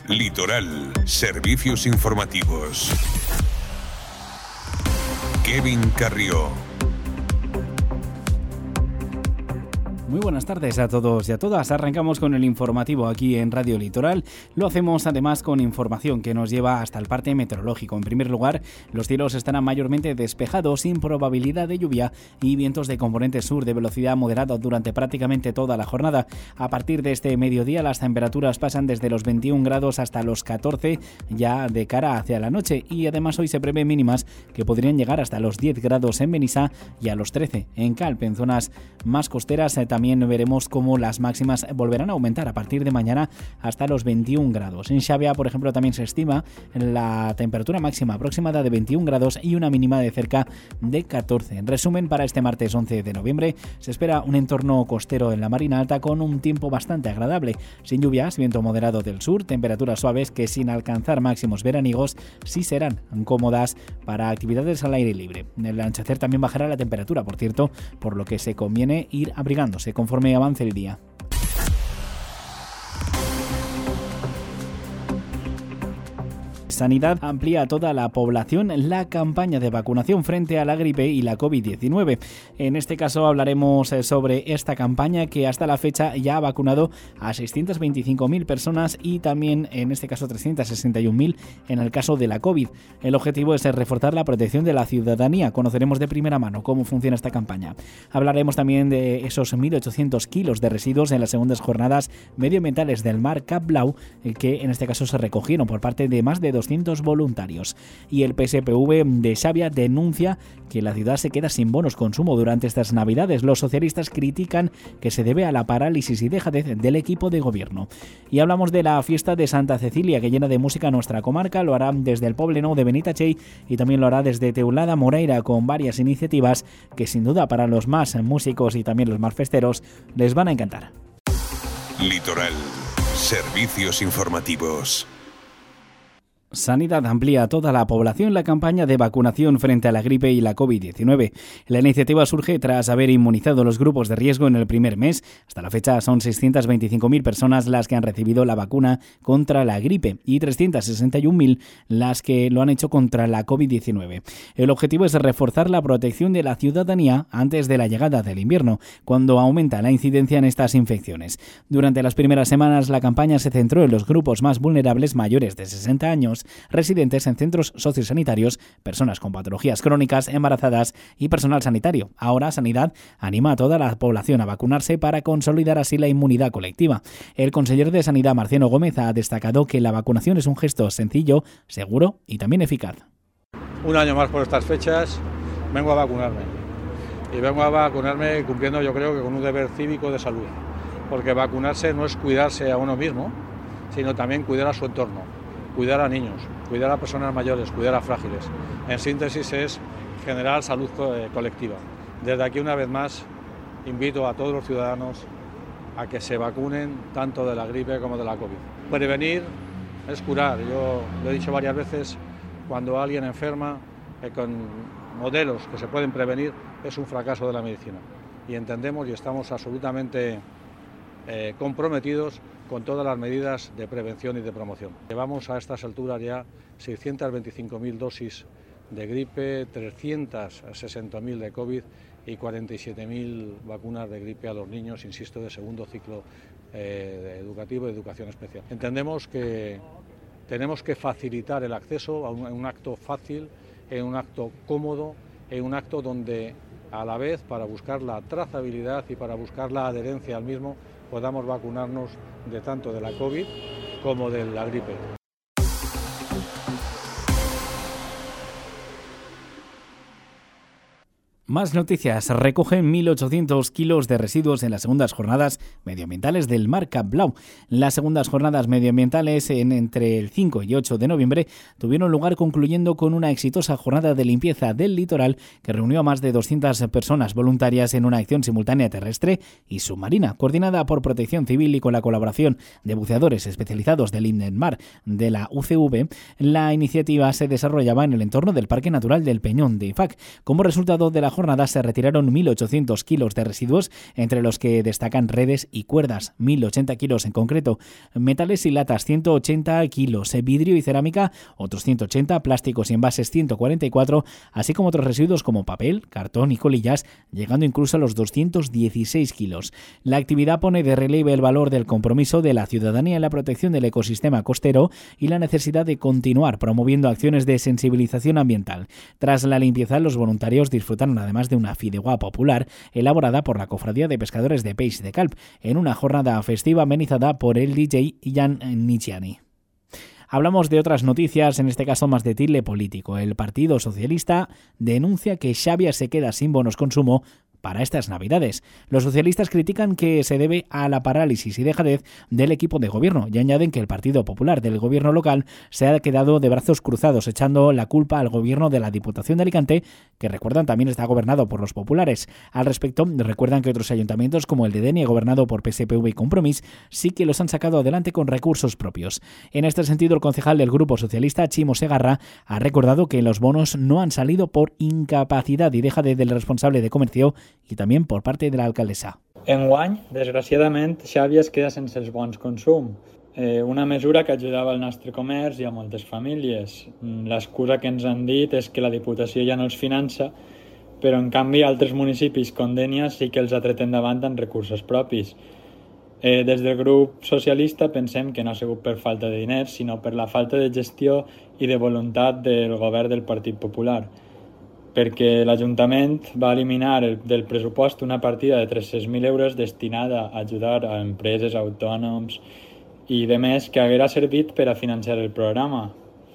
Litoral, servicios informativos. Kevin Carrió. Muy buenas tardes a todos y a todas. Arrancamos con el informativo aquí en Radio Litoral. Lo hacemos además con información que nos lleva hasta el parte meteorológico. En primer lugar, los cielos estarán mayormente despejados, sin probabilidad de lluvia y vientos de componente sur de velocidad moderada durante prácticamente toda la jornada. A partir de este mediodía, las temperaturas pasan desde los 21 grados hasta los 14 ya de cara hacia la noche, y además hoy se prevé mínimas que podrían llegar hasta los 10 grados en Benissa y a los 13 en Calp. En zonas más costeras también veremos cómo las máximas volverán a aumentar a partir de mañana hasta los 21 grados. En Xavia, por ejemplo, también se estima la temperatura máxima aproximada de 21 grados y una mínima de cerca de 14. En resumen, para este martes 11 de noviembre se espera un entorno costero en la Marina Alta con un tiempo bastante agradable, sin lluvias, viento moderado del sur, temperaturas suaves que, sin alcanzar máximos veraniegos, sí serán cómodas para actividades al aire libre. En el anochecer también bajará la temperatura, por cierto, por lo que se conviene ir abrigándose conforme avance el día. Sanidad amplía a toda la población la campaña de vacunación frente a la gripe y la COVID-19. En este caso hablaremos sobre esta campaña que hasta la fecha ya ha vacunado a 625.000 personas y también en este caso 361.000 en el caso de la COVID. El objetivo es reforzar la protección de la ciudadanía. Conoceremos de primera mano cómo funciona esta campaña. Hablaremos también de esos 1.800 kilos de residuos en las segundas jornadas medioambientales del Mar Cap Blau, que en este caso se recogieron por parte de más de 200 voluntarios. Y el PSPV de Xavia denuncia que la ciudad se queda sin bonos consumo durante estas navidades. Los socialistas critican que se debe a la parálisis y dejadez del equipo de gobierno. Y hablamos de la fiesta de Santa Cecilia, que llena de música nuestra comarca. Lo hará desde el Poblenou de Benitatxell y también lo hará desde Teulada Moreira, con varias iniciativas que sin duda para los más músicos y también los más festeros les van a encantar. Litoral, servicios informativos. Sanidad amplía a toda la población la campaña de vacunación frente a la gripe y la COVID-19. La iniciativa surge tras haber inmunizado los grupos de riesgo en el primer mes. Hasta la fecha son 625.000 personas las que han recibido la vacuna contra la gripe y 361.000 las que lo han hecho contra la COVID-19. El objetivo es reforzar la protección de la ciudadanía antes de la llegada del invierno, cuando aumenta la incidencia en estas infecciones. Durante las primeras semanas la campaña se centró en los grupos más vulnerables mayores de 60 años, residentes en centros sociosanitarios, personas con patologías crónicas, embarazadas y personal sanitario. Ahora Sanidad anima a toda la población a vacunarse para consolidar así la inmunidad colectiva. El consejero de Sanidad, Marciano Gómez, ha destacado que la vacunación es un gesto sencillo, seguro y también eficaz. Un año más por estas fechas vengo a vacunarme. Y vengo a vacunarme cumpliendo, yo creo, que con un deber cívico de salud. Porque vacunarse no es cuidarse a uno mismo, sino también cuidar a su entorno. Cuidar a niños, cuidar a personas mayores, cuidar a frágiles. En síntesis es generar salud colectiva. Desde aquí una vez más invito a todos los ciudadanos a que se vacunen tanto de la gripe como de la COVID. Prevenir es curar. Yo lo he dicho varias veces, cuando alguien enferma con modelos que se pueden prevenir es un fracaso de la medicina. Y entendemos y estamos absolutamente comprometidos con todas las medidas de prevención y de promoción. Llevamos a estas alturas ya 625.000 dosis de gripe, 360.000 de COVID y 47.000 vacunas de gripe a los niños, insisto, de segundo ciclo educativo y educación especial. Entendemos que tenemos que facilitar el acceso a un acto fácil, en un acto cómodo, en un acto donde a la vez, para buscar la trazabilidad y para buscar la adherencia al mismo, podamos vacunarnos de tanto de la COVID como de la gripe. Más noticias. Recogen 1.800 kilos de residuos en las segundas jornadas medioambientales del Mar Cap Blau. Las segundas jornadas medioambientales entre el 5 y 8 de noviembre tuvieron lugar concluyendo con una exitosa jornada de limpieza del litoral que reunió a más de 200 personas voluntarias en una acción simultánea terrestre y submarina, coordinada por Protección Civil y con la colaboración de buceadores especializados del INEMAR de la UCV. La iniciativa se desarrollaba en el entorno del Parque Natural del Peñón de IFAC. Como resultado de la jornada se retiraron 1.800 kilos de residuos, entre los que destacan redes y cuerdas, 1.080 kilos en concreto, metales y latas 180 kilos, vidrio y cerámica otros 180, plásticos y envases 144, así como otros residuos como papel, cartón y colillas, llegando incluso a los 216 kilos. La actividad pone de relieve el valor del compromiso de la ciudadanía en la protección del ecosistema costero y la necesidad de continuar promoviendo acciones de sensibilización ambiental. Tras la limpieza, los voluntarios disfrutaron además de una fideuà popular elaborada por la Cofradía de Pescadores de Peix de Calp, en una jornada festiva amenizada por el DJ Ian Nichiani. Hablamos de otras noticias, en este caso más de tinte político. El Partido Socialista denuncia que Xavia se queda sin bonos consumo para estas Navidades. Los socialistas critican que se debe a la parálisis y dejadez del equipo de gobierno y añaden que el Partido Popular del gobierno local se ha quedado de brazos cruzados, echando la culpa al gobierno de la Diputación de Alicante, que recuerdan también está gobernado por los populares. Al respecto, recuerdan que otros ayuntamientos como el de Denia, gobernado por PSPV y Compromís, sí que los han sacado adelante con recursos propios. En este sentido, el concejal del Grupo Socialista, Chimo Segarra, ha recordado que los bonos no han salido por incapacidad y dejadez del responsable de comercio i també per part de l'alcaldessa. Enguany, desgraciadament, Xàbia es queda sense els bons consum. Una mesura que ajudava al nostre comerç i a moltes famílies. L'excusa que ens han dit és que la Diputació ja no els finança, però en canvi altres municipis com Dénia sí que els ha tret endavant amb recursos propis. Des del grup socialista pensem que no ha sigut per falta de diners, sinó per la falta de gestió i de voluntat del govern del Partit Popular, perquè l'Ajuntament va eliminar del pressupost una partida de 300.000 euros destinada a ajudar a empreses, autònoms i de més que haguera servit per a financiar el programa.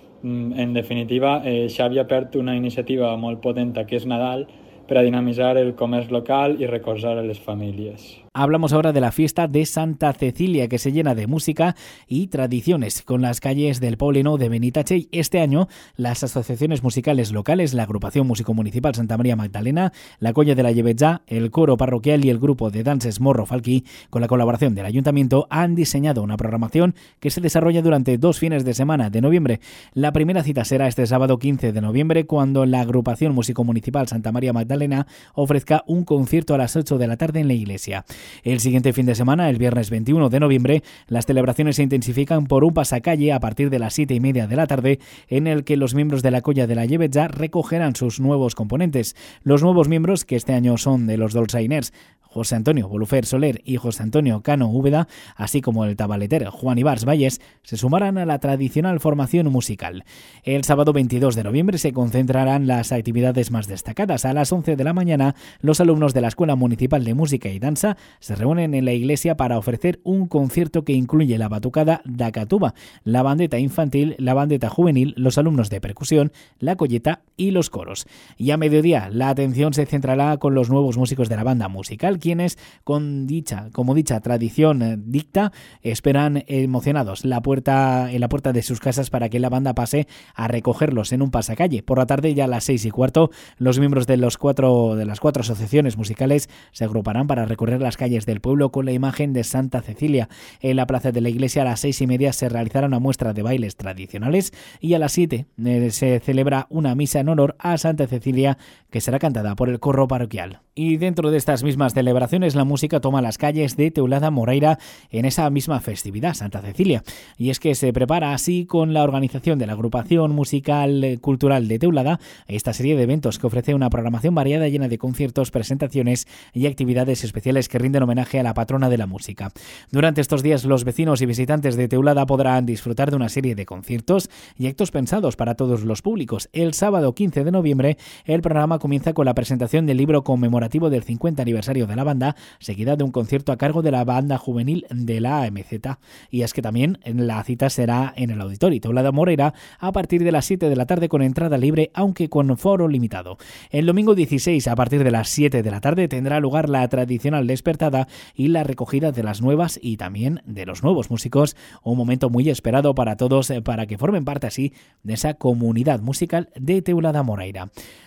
En definitiva, Xàbia perd una iniciativa molt potenta que és Nadal per a dinamitzar el comerç local i recolzar a les famílies. Hablamos ahora de la fiesta de Santa Cecilia, que se llena de música y tradiciones con las calles del Pobleno de Benitache. Este año, las asociaciones musicales locales, la Agrupación Músico Municipal Santa María Magdalena, la Colla de la Llebetzà, el Coro Parroquial y el Grupo de Danses Morro Falquí, con la colaboración del Ayuntamiento, han diseñado una programación que se desarrolla durante 2 fines de semana de noviembre. La primera cita será este sábado 15 de noviembre, cuando la Agrupación Músico Municipal Santa María Magdalena ofrezca un concierto a las 8 de la tarde en la iglesia. El siguiente fin de semana, el viernes 21 de noviembre, las celebraciones se intensifican por un pasacalle a partir de las 7:30 de la tarde, en el que los miembros de la Colla de la Llebetzà recogerán sus nuevos componentes. Los nuevos miembros, que este año son de los dolçainers José Antonio Bolufer Soler y José Antonio Cano Úbeda, así como el tabaleter Juan Ibars Valles, se sumarán a la tradicional formación musical. El sábado 22 de noviembre se concentrarán las actividades más destacadas. A las 11 de la mañana, los alumnos de la Escuela Municipal de Música y Danza se reúnen en la iglesia para ofrecer un concierto que incluye la batucada da Catuba, la bandeta infantil, la bandeta juvenil, los alumnos de percusión, la colleta y los coros. Y a mediodía, la atención se centrará con los nuevos músicos de la banda musical, quienes, como dicha tradición dicta, esperan emocionados en la puerta de sus casas para que la banda pase a recogerlos en un pasacalle. Por la tarde, ya a las 6:15, los miembros de las cuatro asociaciones musicales se agruparán para recorrer las calles del pueblo con la imagen de Santa Cecilia. En la plaza de la iglesia, a las 6:30, se realizará una muestra de bailes tradicionales y a las 7 se celebra una misa en honor a Santa Cecilia, que será cantada por el coro parroquial. Y dentro de estas mismas celebraciones, la música toma las calles de Teulada Moreira en esa misma festividad, Santa Cecilia. Y es que se prepara así, con la organización de la Agrupación Musical Cultural de Teulada, esta serie de eventos que ofrece una programación variada llena de conciertos, presentaciones y actividades especiales que rinden homenaje a la patrona de la música. Durante estos días, los vecinos y visitantes de Teulada podrán disfrutar de una serie de conciertos y actos pensados para todos los públicos. El sábado 15 de noviembre, el programa comienza con la presentación del libro conmemorativo del 50 aniversario de la banda, seguida de un concierto a cargo de la banda juvenil de la AMZ. Y es que también la cita será en el Auditorio Teulada Moreira a partir de las 7 de la tarde, con entrada libre, aunque con foro limitado. El domingo 16, a partir de las 7 de la tarde, tendrá lugar la tradicional despertada y la recogida de las nuevas y también de los nuevos músicos, un momento muy esperado para todos, para que formen parte así de esa comunidad musical de Teulada Moreira.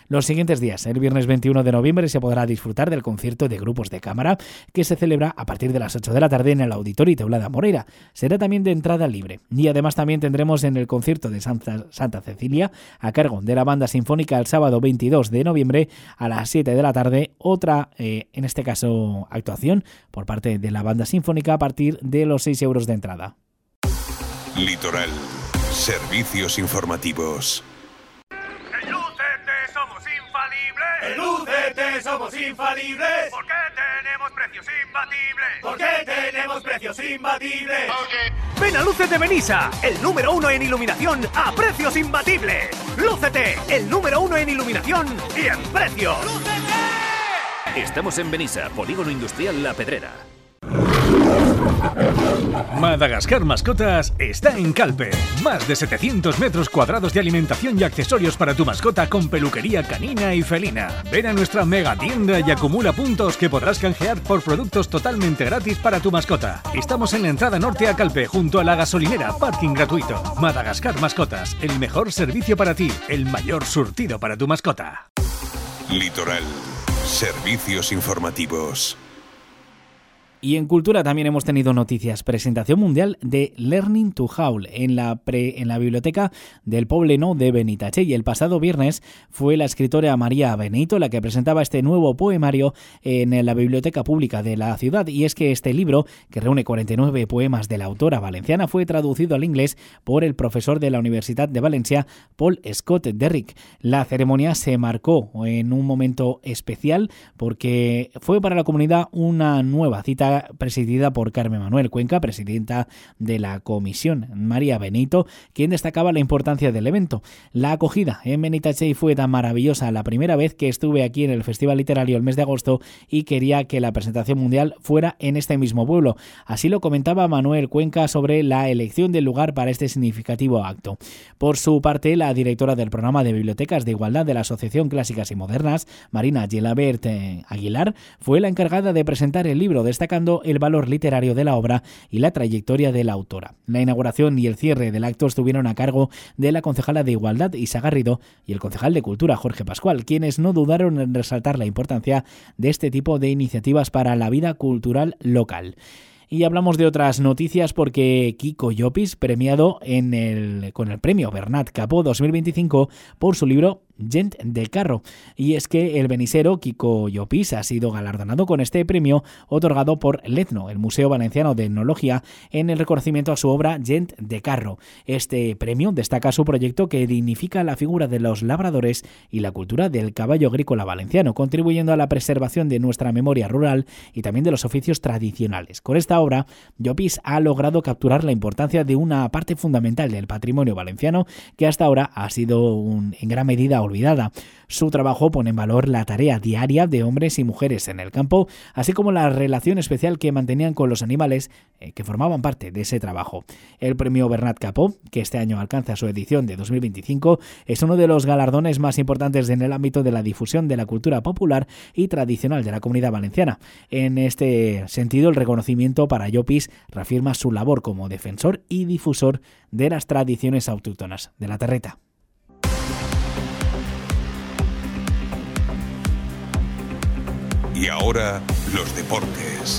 los siguientes días. El viernes 21 de noviembre se podrá disfrutar del concierto de grupos de cámara que se celebra a partir de las 8 de la tarde en el Auditorio Teulada Moreira. Será también de entrada libre. Y además también tendremos en el concierto de Santa Cecilia, a cargo de la Banda Sinfónica, el sábado 22 de noviembre a las 7 de la tarde, otra, en este caso, actuación por parte de la Banda Sinfónica a partir de los 6 euros de entrada. Litoral. Servicios informativos. En UCT somos infalibles. En UCT somos infalibles. ¿Por qué tenemos precios imbatibles? ¿Por qué tenemos precios imbatibles? Okay. Ven a Lúcete Benissa, el número 1 en iluminación a precios imbatibles. Lúcete, el número 1 en iluminación y en precios. ¡Lúcete! Estamos en Benissa, Polígono Industrial La Pedrera. Madagascar Mascotas está en Calpe. Más de 700 metros cuadrados de alimentación y accesorios para tu mascota con peluquería canina y felina. Ven a nuestra mega tienda y acumula puntos que podrás canjear por productos totalmente gratis para tu mascota. Estamos en la entrada norte a Calpe, junto a la gasolinera, parking gratuito. Madagascar Mascotas, el mejor servicio para ti, el mayor surtido para tu mascota. Litoral. Servicios informativos. Y en cultura también hemos tenido noticias. Presentación mundial de Learning to Howl en la biblioteca del Poblenou de Benitatxell. Y el pasado viernes fue la escritora María Benito la que presentaba este nuevo poemario en la biblioteca pública de la ciudad. Y es que este libro, que reúne 49 poemas de la autora valenciana, fue traducido al inglés por el profesor de la Universidad de Valencia, Paul Scott Derrick. La ceremonia se marcó en un momento especial porque fue para la comunidad una nueva cita presidida por Carmen Manuel Cuenca, presidenta de la comisión, María Benito, quien destacaba la importancia del evento. La acogida en Benitatxell fue tan maravillosa la primera vez que estuve aquí en el Festival Literario el mes de agosto y quería que la presentación mundial fuera en este mismo pueblo. Así lo comentaba Manuel Cuenca sobre la elección del lugar para este significativo acto. Por su parte, la directora del programa de Bibliotecas de Igualdad de la Asociación Clásicas y Modernas, Marina Gelabert Aguilar, fue la encargada de presentar el libro, destacando el valor literario de la obra y la trayectoria de la autora. La inauguración y el cierre del acto estuvieron a cargo de la concejala de Igualdad, Isa Garrido, y el concejal de Cultura, Jorge Pascual, quienes no dudaron en resaltar la importancia de este tipo de iniciativas para la vida cultural local. Y hablamos de otras noticias porque Quico Llopis, premiado con el premio Bernat Capó 2025 por su libro Gent de Carro. Y es que el benisero Quico Llopis ha sido galardonado con este premio otorgado por Letno, el Museo Valenciano de Etnología, en el reconocimiento a su obra Gent de Carro. Este premio destaca su proyecto que dignifica la figura de los labradores y la cultura del caballo agrícola valenciano, contribuyendo a la preservación de nuestra memoria rural y también de los oficios tradicionales. Con esta obra, Llopis ha logrado capturar la importancia de una parte fundamental del patrimonio valenciano que hasta ahora ha sido en gran medida olvidada. Su trabajo pone en valor la tarea diaria de hombres y mujeres en el campo, así como la relación especial que mantenían con los animales que formaban parte de ese trabajo. El premio Bernat Capó, que este año alcanza su edición de 2025, es uno de los galardones más importantes en el ámbito de la difusión de la cultura popular y tradicional de la Comunidad Valenciana. En este sentido, el reconocimiento para Llopis reafirma su labor como defensor y difusor de las tradiciones autóctonas de la terreta. Y ahora, los deportes.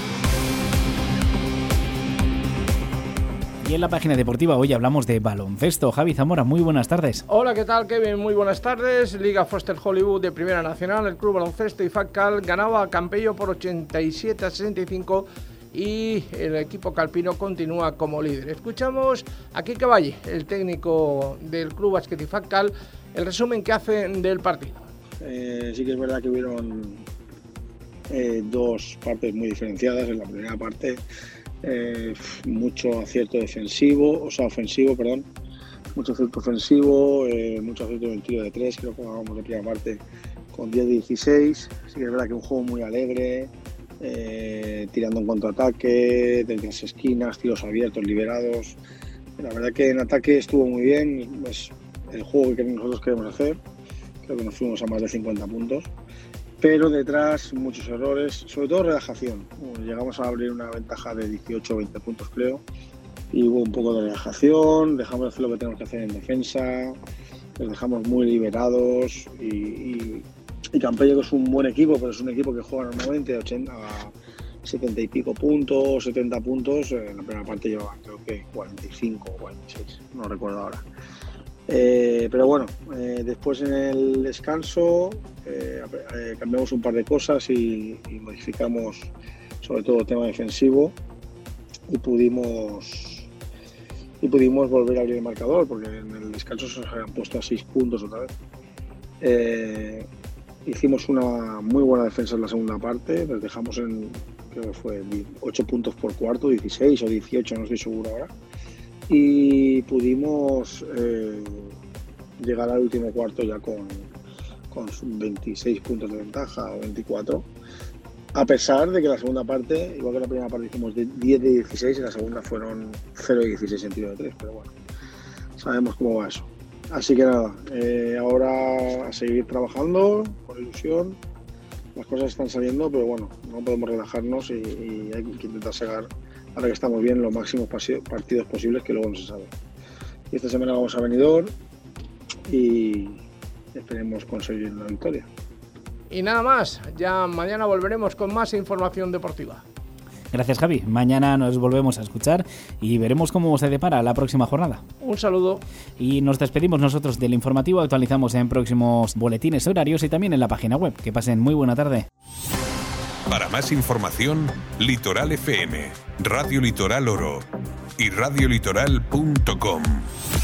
Y en la página deportiva hoy hablamos de baloncesto. Javi Zamora, muy buenas tardes. Hola, ¿qué tal, Kevin? Muy buenas tardes. Liga Foster Hollywood de Primera Nacional. El Club Baloncesto IFAC ganaba a Campello por 87-65 y el equipo calpino continúa como líder. Escuchamos a Quique Valle, el técnico del Club Básquet IFAC, el resumen que hace del partido. Sí que es verdad que hubieron dos partes muy diferenciadas. En la primera parte mucho acierto ofensivo, mucho acierto ofensivo, mucho acierto en el tiro de tres. Creo que acabamos de primera parte con 10-16. Sí que es verdad que un juego muy alegre, tirando en contraataque, desde las esquinas, tiros abiertos, liberados. La verdad que en ataque estuvo muy bien, es el juego que nosotros queremos hacer. Creo que nos fuimos a más de 50 puntos. Pero detrás muchos errores, sobre todo relajación. Llegamos a abrir una ventaja de 18 o 20 puntos, creo, y hubo un poco de relajación, dejamos de hacer lo que tenemos que hacer en defensa, les dejamos muy liberados y Campello, que es un buen equipo, pero es un equipo que juega normalmente a 70 y pico puntos, 70 puntos. En la primera parte llevaba creo que 45 o 46, no recuerdo ahora. Pero bueno, después en el descanso cambiamos un par de cosas y modificamos sobre todo el tema defensivo y pudimos volver a abrir el marcador, porque en el descanso se habían puesto a 6 puntos otra vez. Hicimos una muy buena defensa en la segunda parte, les dejamos en, creo que fue 8 puntos por cuarto, 16 o 18, no estoy seguro ahora, y pudimos llegar al último cuarto ya con 26 puntos de ventaja o 24, a pesar de que la segunda parte, igual que la primera parte hicimos 10 de 16, y la segunda fueron 0 de 16 en tiro de 3, pero bueno, sabemos cómo va eso. Así que nada, ahora a seguir trabajando con ilusión. Las cosas están saliendo, pero bueno, no podemos relajarnos y hay que intentar sacar, ahora que estamos bien, los máximos partidos posibles, que luego no se sabe. Y esta semana vamos a Benidorm y esperemos conseguir la victoria. Y nada más, ya mañana volveremos con más información deportiva. Gracias, Javi. Mañana nos volvemos a escuchar y veremos cómo se depara la próxima jornada. Un saludo. Y nos despedimos nosotros del informativo. Actualizamos en próximos boletines horarios y también en la página web. Que pasen muy buena tarde. Para más información, Litoral FM, Radio Litoral Oro y radiolitoral.com.